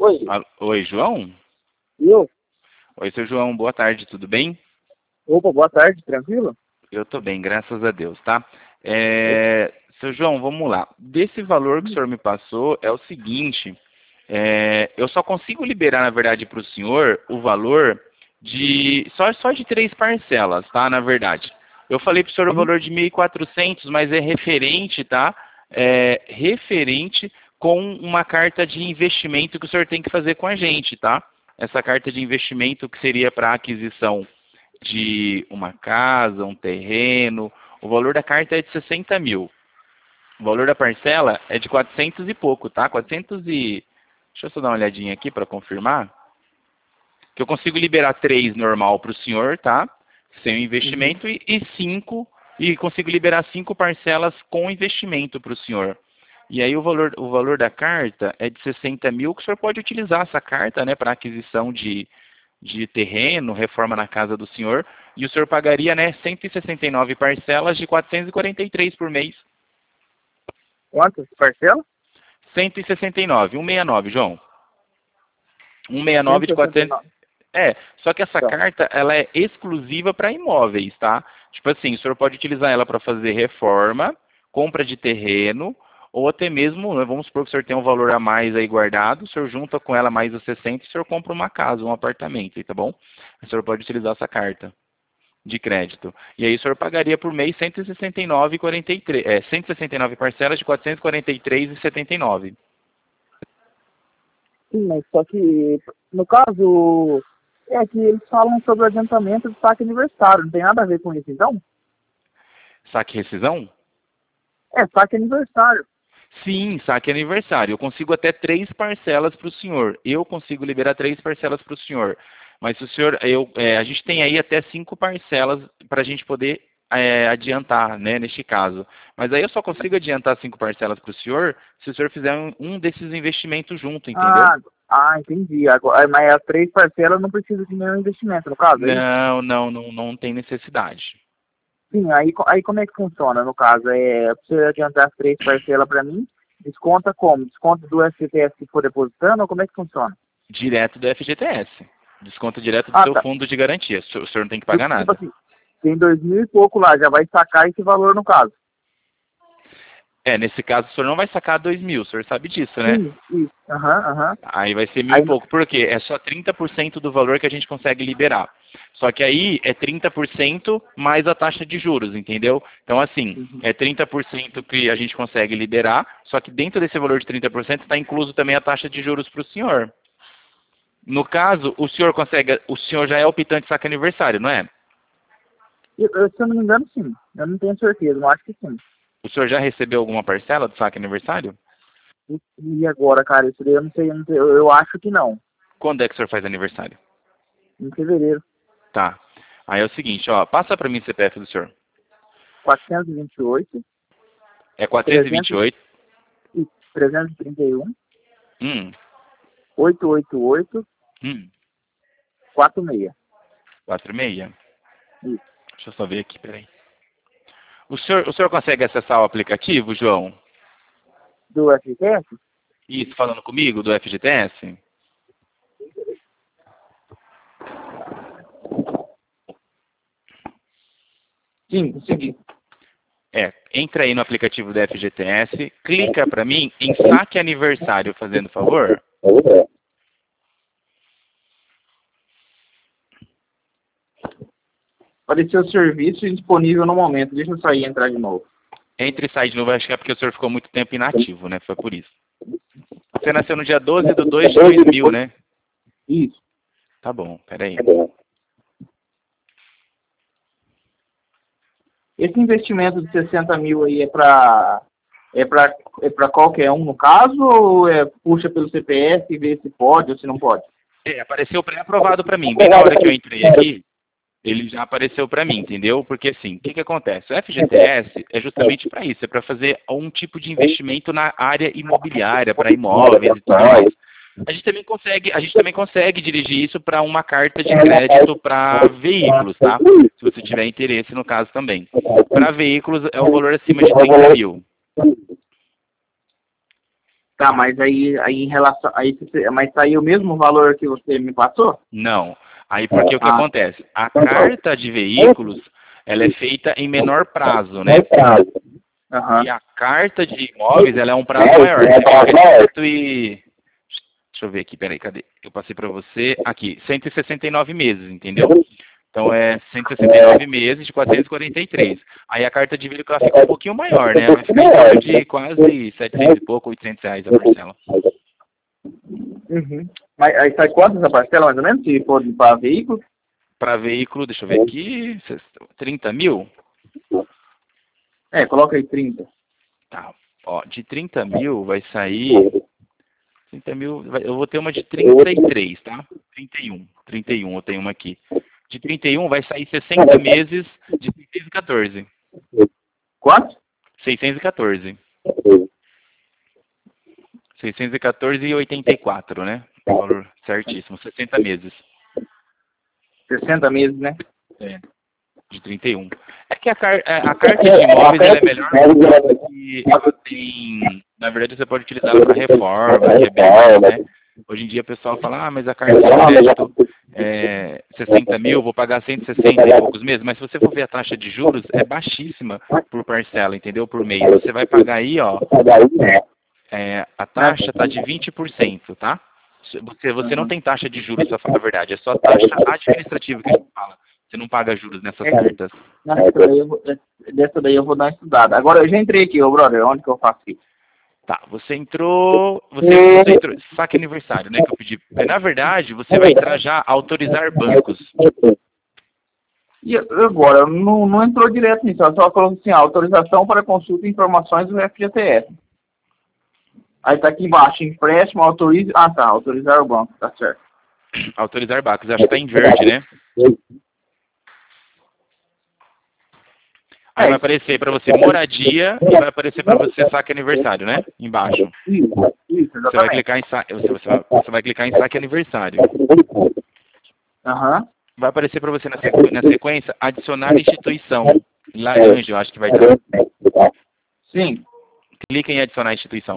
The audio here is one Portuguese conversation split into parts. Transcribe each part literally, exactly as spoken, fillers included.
Oi, Al- Oi, João? eu? Oi, seu João, boa tarde, tudo bem? Opa, boa tarde, tranquilo? Eu tô bem, graças a Deus, tá? É, seu João, vamos lá. Desse valor que o senhor me passou, é o seguinte, é, eu só consigo liberar, na verdade, para o senhor o valor de só, só de três parcelas, tá? Na verdade. Eu falei para o senhor o Sim. valor de mil e quatrocentos, mas é referente, tá? É referente com uma carta de investimento que o senhor tem que fazer com a gente, tá? Essa carta de investimento que seria para aquisição de uma casa, um terreno. O valor da carta é de sessenta mil. O valor da parcela é de quatrocentos e pouco, tá? quatrocentos e... Deixa eu só dar uma olhadinha aqui para confirmar. Que eu consigo liberar três normal para o senhor, tá? Sem o Uhum. investimento, e, e cinco, e consigo liberar cinco parcelas com investimento para o senhor. E aí o valor, o valor da carta é de sessenta mil, que o senhor pode utilizar essa carta, né, para aquisição de, de terreno, reforma na casa do senhor, e o senhor pagaria, né, cento e sessenta e nove parcelas de quatrocentos e quarenta e três por mês. Quantas parcelas? cento e sessenta e nove, cento e sessenta e nove, João. cento e sessenta e nove de quatrocentos. cento e sessenta e nove. É, só que essa Tá. carta, ela é exclusiva para imóveis, tá? Tipo assim, o senhor pode utilizar ela para fazer reforma, compra de terreno, ou até mesmo, né, vamos supor que o senhor tem um valor a mais aí guardado, o senhor junta com ela mais os sessenta e o senhor compra uma casa, um apartamento, aí, tá bom? O senhor pode utilizar essa carta de crédito. E aí o senhor pagaria por mês cento e sessenta e nove e quarenta e três, é, cento e sessenta e nove parcelas de quatrocentos e quarenta e três e setenta e nove. Sim, mas só que, no caso, é que eles falam sobre o adiantamento do saque aniversário. Não tem nada a ver com isso, então? Saque rescisão? É, saque aniversário. Sim, saque aniversário. Eu consigo até três parcelas para o senhor. Eu consigo liberar três parcelas para o senhor. Mas se o senhor, eu, é, a gente tem aí até cinco parcelas para a gente poder é, adiantar, né, neste caso. Mas aí eu só consigo adiantar cinco parcelas para o senhor se o senhor fizer um, um desses investimentos junto, entendeu? Ah, ah, entendi. Agora, mas as três parcelas não precisam de nenhum investimento, no caso, é isso? Não, não, não, não tem necessidade. Sim, aí, co- aí como é que funciona, no caso? É, pra você adiantar as três parcelas para mim, desconta como? Desconta do F G T S que for depositando, ou como é que funciona? Direto do F G T S. Desconto direto do Ah, seu tá. fundo de garantia. O senhor o senhor não tem que pagar Tipo, tipo nada. assim, tem dois mil e pouco lá, já vai sacar esse valor no caso. É, nesse caso o senhor não vai sacar dois mil, o senhor sabe disso, né? Sim, isso. Aham, aham. Aí vai ser mil e Aí, no- pouco. Por quê? É só trinta por cento do valor que a gente consegue liberar. Só que aí é trinta por cento mais a taxa de juros, entendeu? Então, assim, uhum. é trinta por cento que a gente consegue liberar, só que dentro desse valor de trinta por cento está incluso também a taxa de juros para o senhor. No caso, o senhor consegue, o senhor já é optante saque aniversário, não é? Eu, eu, se eu não me engano, sim. Eu não tenho certeza, mas acho que sim. O senhor já recebeu alguma parcela do saque aniversário? E, e agora, cara, isso daí eu não sei, eu, não sei, eu, eu acho que não. Quando é que o senhor faz aniversário? Em fevereiro. Tá. Aí é o seguinte, ó, passa para mim o C P F do senhor. quatrocentos e vinte e oito, É quatrocentos e vinte e trezentos oito. e trezentos e trinta e um, Hum, oitocentos e oitenta e oito, hum, quarenta e seis. quatro e seis. Isso. Deixa eu só ver aqui, peraí. O senhor, o senhor consegue acessar o aplicativo, João? Do F G T S? Isso, falando comigo, do F G T S? Sim, consegui. É, entra aí no aplicativo do F G T S, clica para mim em saque aniversário, fazendo favor. Apareceu o serviço disponível no momento. Deixa eu sair e entrar de novo. Entre e sai de novo, acho que é porque o senhor ficou muito tempo inativo, né? Foi por isso. Você nasceu no dia doze de dois de dois mil, né? Isso. Tá bom, peraí. Esse investimento de sessenta mil aí é para é para é para qualquer um no caso, ou é puxa pelo C P F e vê se pode ou se não pode? É, apareceu pré-aprovado para mim. Bem na hora que eu entrei aqui, ele já apareceu para mim, entendeu? Porque assim, o que, que acontece? O F G T S é justamente para isso, é para fazer um tipo de investimento na área imobiliária, para imóveis e tudo mais. A gente também consegue, a gente também consegue dirigir isso para uma carta de crédito para veículos, tá? Se você tiver interesse no caso também. Para veículos é o valor acima de trinta mil. Tá, mas aí, aí em relação. Aí, você- mas saiu o mesmo valor que você me passou? Não. Aí porque o que Ah. acontece? A carta de veículos, ela é feita em menor prazo, né? Aham. E a carta de imóveis, ela é um prazo maior. Você viu que é cento e... Deixa eu ver aqui, peraí, cadê? Eu passei para você aqui, cento e sessenta e nove meses, entendeu? Então é cento e sessenta e nove meses de quatrocentos e quarenta e três. Aí a carta de veículo ela fica um pouquinho maior, né? Vai ficar em torno de quase setecentos e pouco, oitocentos reais a parcela. Uhum. Mas aí sai quanto essa parcela, mais ou menos, se for para veículo? Para veículo, deixa eu ver aqui, trinta mil? É, coloca aí trinta. Tá. Ó, de trinta mil vai sair... trinta mil, vai- eu vou ter uma de trinta e três, tá? trinta e um. trinta e um, eu tenho uma aqui. De trinta e um vai sair sessenta meses de seiscentos e quatorze. Quanto? seiscentos e quatorze. seiscentos e quatorze e oitenta e quatro, né? O valor certíssimo, sessenta meses. sessenta meses, né? É, de trinta e um. É que a, car a a carta de imóveis ela é melhor porque ela tem... Na verdade, você pode utilizar ela para reforma, que é bem mais, né? Hoje em dia o pessoal fala, ah, mas a carta de crédito é sessenta mil, vou pagar cento e sessenta e poucos meses. Mas se você for ver a taxa de juros, é baixíssima por parcela, entendeu? Por mês. Você vai pagar aí, ó, é, a taxa está de vinte por cento, tá? Você, você não tem taxa de juros, pra falar a verdade. É só taxa administrativa que a gente fala. Você não paga juros nessas cartas. Nessa daí eu vou, dessa daí eu vou dar uma estudada. Agora eu já entrei aqui, ô brother, onde que eu faço aqui? Tá, você entrou, você, você entrou, saque aniversário, né, que eu pedi. Na verdade, você vai entrar já autorizar bancos. E agora, não, não entrou direto nisso, ela só falou assim, autorização para consulta e informações do F G T S. Aí tá aqui embaixo, empréstimo, autorize... Ah, tá, autorizar o banco, tá certo. Autorizar bancos, acho que tá em verde, né? Aí vai aparecer para você moradia e vai aparecer para você saque aniversário, né? Embaixo. Isso, isso, Você vai clicar em saque, você, você, vai, você vai clicar em saque aniversário. Aham. Uhum. Vai aparecer para você na, sequ, na sequência adicionar instituição. Laranja, eu acho que vai estar. Sim. Clica em adicionar instituição.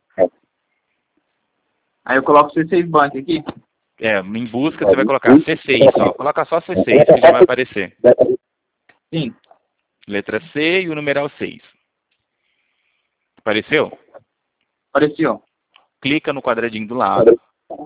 Aí eu coloco C seis Bank aqui. É, em busca você vai colocar C seis só. Coloca só C seis que já vai aparecer. Sim. Letra C e o numeral seis. Apareceu? Apareceu. Clica no quadradinho do lado.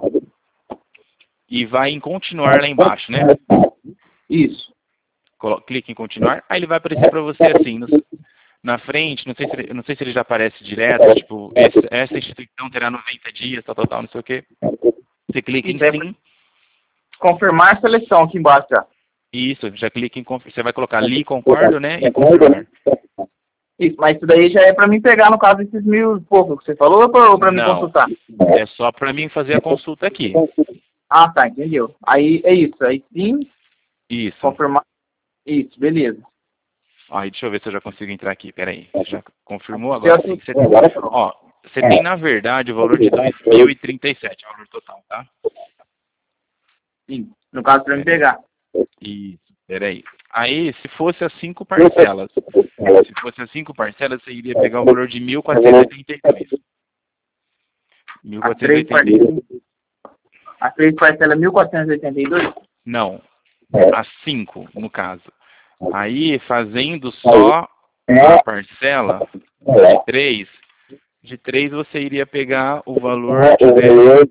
E vai em continuar lá embaixo, né? Isso. Clica em continuar. Aí ele vai aparecer para você assim, no, na frente, não sei, se ele, não sei se ele já aparece direto, tipo, esse, essa instituição terá noventa dias, tal, tal, tal, não sei o quê. Você clica em sim. Confirmar a seleção aqui embaixo já. Isso, já clica em confirmar. Você vai colocar ali, concordo, né? E confirmar. Isso, mas isso daí já é para mim pegar, no caso, esses mil e pouco que você falou, ou para mim consultar? É só para mim fazer a consulta aqui. Ah, tá, entendeu. Aí é isso, aí sim. Isso. Confirmar. Isso, beleza. Aí deixa eu ver se eu já consigo entrar aqui, peraí. Você já confirmou agora sim que você tem. Ó, você tem na verdade o valor de dois mil e trinta e sete, o valor total, tá? Sim, no caso para me pegar. Isso, peraí. Aí, se fosse as cinco parcelas, se fosse as cinco parcelas, você iria pegar o valor de mil quatrocentos e oitenta e dois. mil quatrocentos e oitenta e dois. As três parcelas mil quatrocentos e oitenta e dois? Não, as cinco, no caso. Aí, fazendo só a parcela de três, de três você iria pegar o valor, deixa eu ver,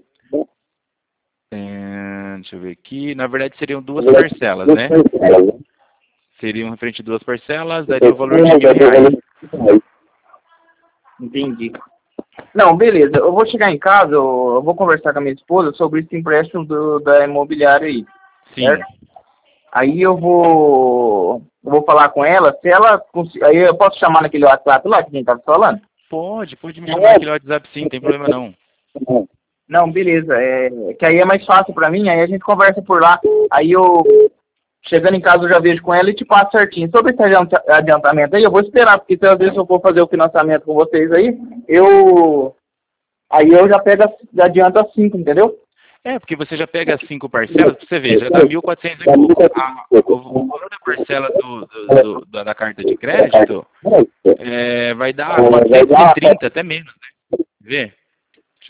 é, deixa eu ver aqui, na verdade seriam duas parcelas, né? Seriam referente a duas parcelas, daria o valor de mil reais. Entendi. Não, beleza. Eu vou chegar em casa, eu vou conversar com a minha esposa sobre esse empréstimo do, da imobiliária aí. Sim. Certo? Aí eu vou, eu vou falar com ela, se ela, aí eu posso chamar naquele WhatsApp lá que a gente estava falando? Pode, pode me chamar naquele WhatsApp sim, não tem problema não. Não, beleza, é, que aí é mais fácil pra mim, aí a gente conversa por lá, aí eu, chegando em casa eu já vejo com ela e te passo certinho. Sobre esse adiantamento aí, eu vou esperar, porque se às vezes eu for fazer o financiamento com vocês aí, eu, aí eu já pego, já adianto as cinco, entendeu? É, porque você já pega as cinco parcelas, pra você ver, já dá mil e quatrocentos e pouco. A, o, o valor da parcela do, do, do, da carta de crédito é, vai dar quatrocentos e trinta, até menos, né? Vê?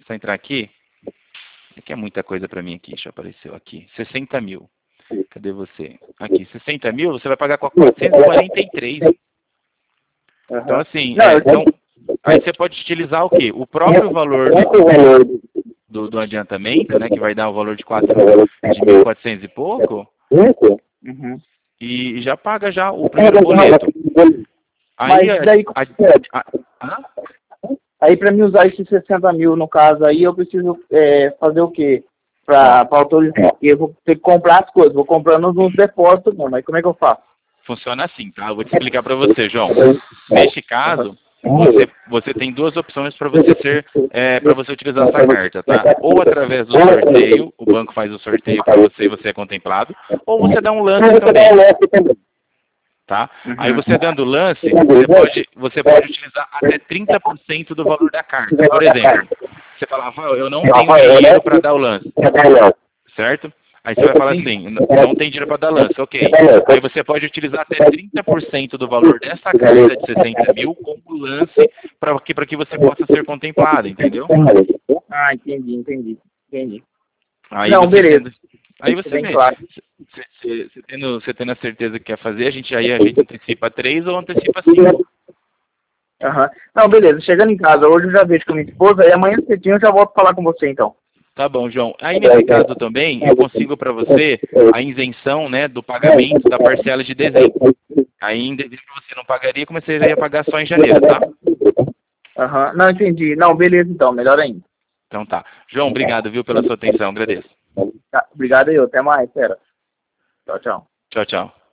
eu só entrar aqui. Aqui é muita coisa para mim aqui, já apareceu aqui. sessenta mil. Cadê você? Aqui, sessenta mil, você vai pagar com a quatrocentos e quarenta e três. Então, assim, é, então, aí você pode utilizar o quê? O próprio valor do, do, do adiantamento, né? Que vai dar o valor de, quatro, de mil e quatrocentos e pouco. Uhum. E já paga já o primeiro boleto. Aí, Mas daí, a, a, a, aí para mim usar esses sessenta mil no caso aí, eu preciso é, fazer o quê? Para autorizar? Eu vou ter que comprar as coisas, vou comprando nos depósitos, mano. Aí como é que eu faço? Funciona assim, tá? Eu vou te explicar para você, João. Neste caso, você, você tem duas opções para você ser, é, para você utilizar essa carta, tá? Ou através do sorteio, o banco faz o sorteio para você e você é contemplado, ou você dá um lance também. Tá? Aí você dando lance, você pode, você pode utilizar até trinta por cento do valor da carta. Por exemplo, você fala, Rafael, eu não tenho dinheiro para dar o lance, certo? Aí você vai falar assim, não tem dinheiro para dar lance, ok. Aí você pode utilizar até trinta por cento do valor dessa carta de sessenta mil como lance para que, para que você possa ser contemplado, entendeu? Ah, entendi, entendi, entendi. Aí Não, você beleza. tendo, aí você vê, Claro. você, você, você, tendo, você tendo a certeza que quer fazer, a gente aí a gente antecipa três ou antecipa cinco. Uhum. Não, beleza. Chegando em casa, hoje eu já vejo com a minha esposa e amanhã cedinho eu já volto falar com você, então. Tá bom, João. Aí nesse caso também, eu consigo para você a isenção, né, do pagamento da parcela de dezembro. Aí em dezembro você não pagaria, como você ia pagar só em janeiro, tá? Aham. Uhum. Não, entendi. Não, beleza então, melhor ainda. Então tá. João, obrigado, viu, pela sua atenção. Agradeço. Tá, obrigado aí, até mais, pera. Tchau, tchau. Tchau, tchau.